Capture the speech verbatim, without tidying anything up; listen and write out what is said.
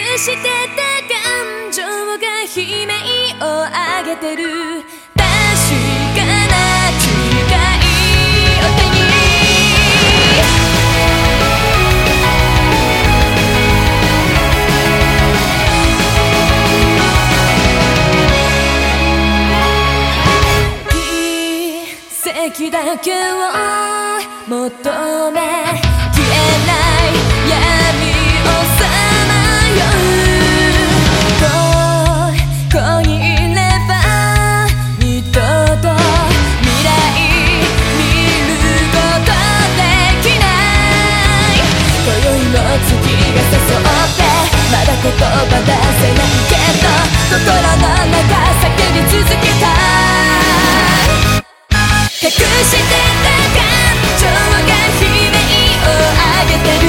してた感情が悲鳴を上げてる。確かな誓いを手に奇跡だけを求め消えない闇をさまよう。ここにいれば二度と未来見ることできない。今宵の月が誘ってまだ言葉出せないけど心の中叫び続けた。隠してた感情が悲鳴を上げてる。